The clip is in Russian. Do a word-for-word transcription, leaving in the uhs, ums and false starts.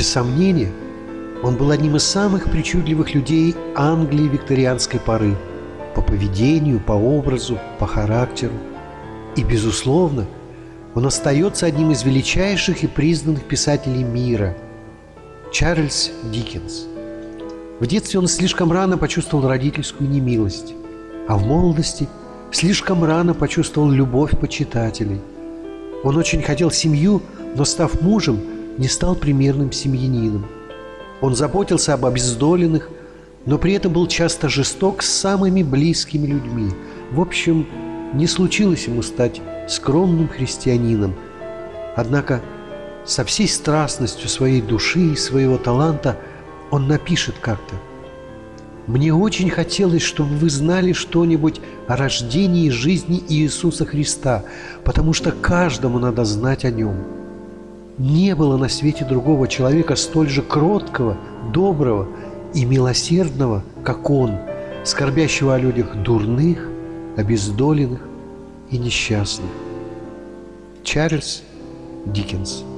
сомнения, он был одним из самых причудливых людей Англии викторианской поры по поведению, по образу, по характеру. И, безусловно, он остается одним из величайших и признанных писателей мира – Чарльз Диккенс. В детстве он слишком рано почувствовал родительскую немилость, а в молодости слишком рано почувствовал любовь почитателей. Он очень хотел семью, но, став мужем, не стал примерным семьянином. Он заботился об обездоленных, но при этом был часто жесток с самыми близкими людьми. В общем, не случилось ему стать скромным христианином. Однако со всей страстностью своей души и своего таланта он напишет как-то: «Мне очень хотелось, чтобы вы знали что-нибудь о рождении и жизни Иисуса Христа, потому что каждому надо знать о Нем. Не было на свете другого человека столь же кроткого, доброго и милосердного, как Он, скорбящего о людях дурных, обездоленных и несчастных». Чарльз Диккенс.